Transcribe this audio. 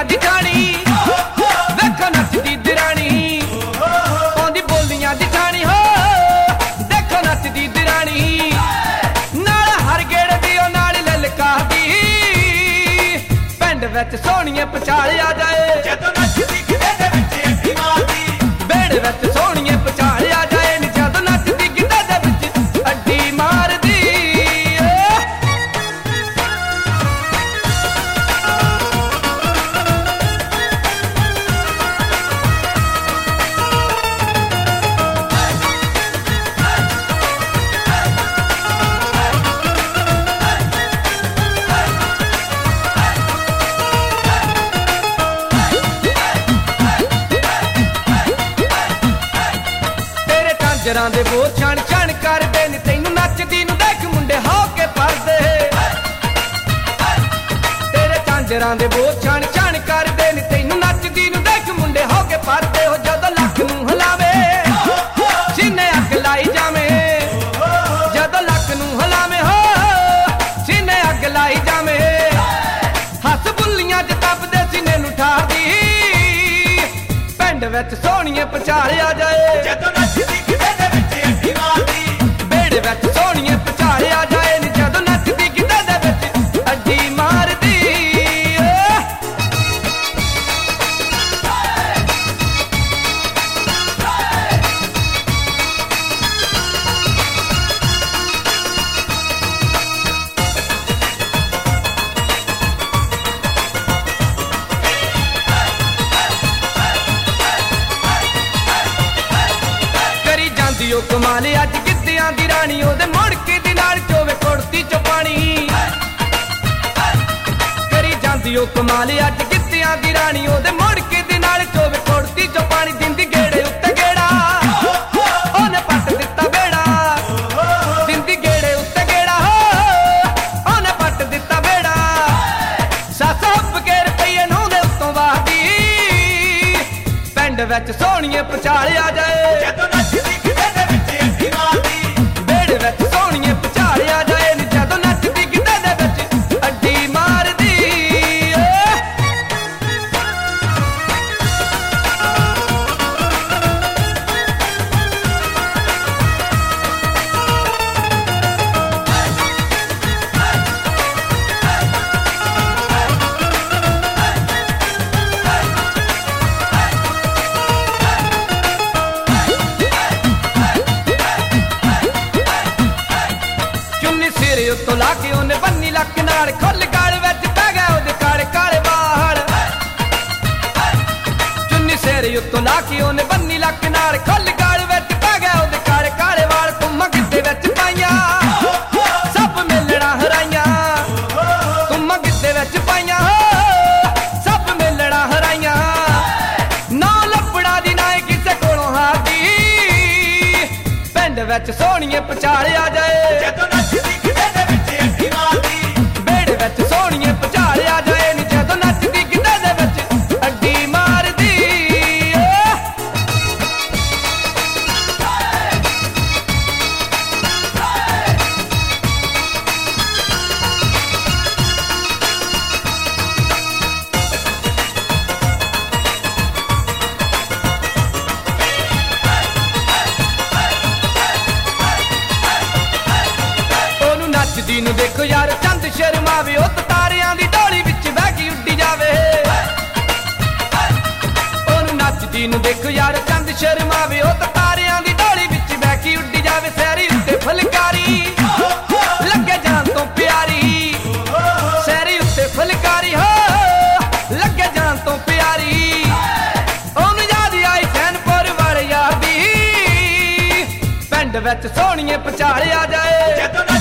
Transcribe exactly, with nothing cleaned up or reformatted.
ਬੋਲੀਆਂ ਦੀ ਠਾਣੀ ਵੇਖੋ ਨੱਚਦੀ ਦਰਾਣੀ ਆਉਂਦੀ ਬੋਲੀਆਂ ਦੀ ਠਾਣੀ ਹੋ ਦੇਖੋ ਨੱਚਦੀ ਦਰਾਣੀ ਨਾਲ ਹਰ ਗੇੜੇ ਦੀ ਉਹ ਨਾਲ ਲਲਕਾਦੀ ਪਿੰਡ ਵਿੱਚ ਸੋਹਣੀਏ ਪਛਾੜਿਆ ਜਾਏ ਜਦੋਂ ਨੱਚਦੀ ਕਿਤੇ ਦੇ ਵਿੱਚ ਅੱਡੀ ਮਾਰਦੀ ਬੇੜੇ ਵਿੱਚ ਸੋਹਣੀਏ ਪਛਾੜਿਆ ਜਾਏ ਨੀ ਜਦੋਂ ਨੱਚਦੀ ਕਿਤੇ ਦੇ ਵਿੱਚ ਅੱਡੀ ਮਾਰਦੀ ਜਰਾਂ ਦੇ ਬੋਲ ਛਣ ਛਣ ਕਰਦੇ ਨੀ ਤੈਨੂੰ ਨੱਚਦੀ ਨੂੰ ਦੇਖ ਮੁੰਡੇ ਹੋ ਕੇ ਪਰਦੇ ਤੇਰੇ ਝਾਂਜਰਾਂ ਦੇ ਬੋਲ ਛਣ ਛਣ ਕਰਦੇ ਨੀ ਤੈਨੂੰ ਨੱਚਦੀ ਨੂੰ ਦੇਖ ਮੁੰਡੇ ਹੋ ਕੇ ਪਰਦੇ ਹੋ ਜਦੋਂ ਲੱਕ ਨੂੰ ਹਿਲਾਵੇ ਸੀਨੇ ਅੱਗ ਲਾਈ ਜਾਵੇਂ ਜਦੋਂ ਲੱਕ ਨੂੰ ਹਿਲਾਵੇ ਹੋ ਸੀਨੇ ਅੱਗ ਲਾਈ ਜਾਵੇਂ ਹੱਸ ਬੁੱਲੀਆਂ ਚ ਤਪਦੇ ਸੀਨੇ ਨੂੰ ਠਾਰਦੀ ਪਿੰਡ ਵਿੱਚ ਸੋਹਣੀਏ ਪਛਾੜਿਆ ਜਾਏ ਜਦੋਂ ਨੱਚਦੀ ਬੇੜੇ ਵਿੱਚ ਸੋਹਣੀਏ ਪਛਾੜਿਆ ਜਾਏ ਨੀ ਜਦੋਂ ਨੱਚਦੀ ਕਿਤੇ ਦੇ ਵਿੱਚ ਅੱਡੀ ਮਾਰਦੀ ਕਰੀ ਜਾਂਦੀ ਉਹ ਕਮਾਲ ਅੱਜ ਗਿੱਧਿਆਂ ਦੀ ਰਾਣੀ ਉਹਦੇ ਮੁੜਕੇ ਦੇ ਨਾਲ ਚੋਵੇ ਕੁੜਤੀ ਚੋਂ ਪਾਣੀ ਕਰੀ ਜਾਂਦੀ ਉਹ ਕਮਾਲ ਅੱਜ ਗਿੱਧਿਆਂ ਦੀ ਰਾਣੀ ਉਹਦੇ ਮੁੜਕੇ ਦੇ ਨਾਲ ਚੋਵੇ ਕੁੜਤੀ ਚੋਂ ਪਾਣੀ ਦਿੰਦੀ ਗੇੜੇ ਉੱਤੇ ਗੇੜਾ ਉਹਨੇ ਪੱਟ ਦਿੱਤਾ ਬੇੜਾ ਦਿੰਦੀ ਗੇੜੇ ਉੱਤੇ ਗੇੜਾ ਉਹਨੇ ਪੱਟ ਦਿੱਤਾ ਬੇੜਾ ਸੱਸ ਹੱਪ ਕੇ ਰੁਪਈਏ ਨੂੰ ਦੇ ਉੱਤੋਂ ਵਾਹਦੀ ਪਿੰਡ ਵਿੱਚ ਸੋਹਣੀਏ ਪਛਾੜਿਆ ਜਾਏ ਜਦੋਂ ਨੱਚਦੀ ਕਿਤੇ ਦੇ ਵਿੱਚ ਅੱਡੀ ਮਾਰਦੀ ਬੇੜੇ ਵਿੱਚ ਸੋਹਣੀਏ ਪਛਾੜਿਆ ਜਾਏ ਨੀ ਜਦੋਂ ਨੱਚਦੀ ਕਿਤੇ ਦੇ ਵਿੱਚ ਅੱਡੀ ਮਾਰਦੀ ਸਿਰੇ ਉੱਤੋਂ ਲਾ ਕੇ ਉਹਨੇ ਬੰਨੀ ਲੱਕ ਨਾਲ ਖੁੱਲ ਗਲ ਵਿੱਚ ਪੈ ਗਿਆ ਉਹਦੇ ਕਾਲੇ ਕਾਲੇ ਵਾਲ ਚੁੰਨੀ ਸਿਰੇ ਉੱਤੋਂ ਲਾ ਕੇ ਉਹਨੇ ਬੰਨੀ ਲੱਕ ਨਾਲ ਖੁੱਲ ਗਲ ਵਿੱਚ ਪੈ ਗਿਆ ਉਹਦੇ ਕਾਲੇ ਕਾਲੇ ਵਾਲ ਕੁੰਮਾਂ ਗਿੱਧੇ ਵਿੱਚ ਪਾਈਆਂ ਸਭ ਮਿਲਣਾ ਹਰਾਈਆਂ ਕੁੰਮਾਂ ਗਿੱਧੇ ਵਿੱਚ ਪਾਈਆਂ ਸਭ ਮਿਲਣਾ ਹਰਾਈਆਂ ਨਾ ਲੱਭੜਾ ਦੀ ਨਾ ਕਿਸੇ ਕੋਲੋਂ ਹਾਰਦੀ ਪਿੰਡ ਵਿੱਚ ਸੋਹਣੀਏ ਪਛਾੜਿਆ ਜਾਏ ਜਦੋਂ ਨੱਚਦੀ ਕਿਤੇ ਦੇ ਵਿੱਚ ਅੱਡੀ ਮਾਰਦੀ ਬੇੜੇ ਵਿੱਚ ਸੋਹਣੀਏ ਪਛਾੜਿਆ ਜਾਏ ਨੀ ਜਦੋਂ ਨੱਚਦੀ ਕਿਤੇ ਦੇ ਵਿੱਚ ਅੱਡੀ ਮਾਰਦੀ ਉਹਨੂੰ ਨੱਚਦੀ ਨੂੰ ਦੇਖੋ ਯਾਰ ਚੰਦ ਸ਼ਰਮਾਵੇ ਉਹ ਤਾਰਿਆਂ ਦੀ ਢੋਲੀ ਵਿੱਚ ਬਹਿ ਕੇ ਉੱਡੀ ਜਾਵੇ ਉਹਨੂੰ ਨੱਚਦੀ ਨੂੰ ਦੇਖੋ ਯਾਰ ਚੰਦ ਸ਼ਰਮਾਵੇ ਉਹ ਤਾਰਿਆਂ ਦੀ ਢੋਲੀ ਵਿੱਚ ਬਹਿ ਕੇ ਉੱਡੀ ਜਾਵੇ ਸੈਰੀ ਉੱਤੇ ਫੁਲਕਾਰੀ ਲੱਗੇ ਜਾਨ ਤੋਂ ਪਿਆਰੀ ਸੈਰੀ ਉੱਤੇ ਫੁਲਕਾਰੀ ਹੋ ਲੱਗੇ ਜਾਨ ਤੋਂ ਪਿਆਰੀ ਉਹਨੂੰ ਯਾਦ ਆਈ ਸੈਨਪੁਰ ਵਾਲੇ ਯਾਰ ਦੀ ਪਿੰਡ ਵਿੱਚ ਸੋਹਣੀਏ ਪਛਾੜਿਆ ਜਾਏ ਜਦੋਂ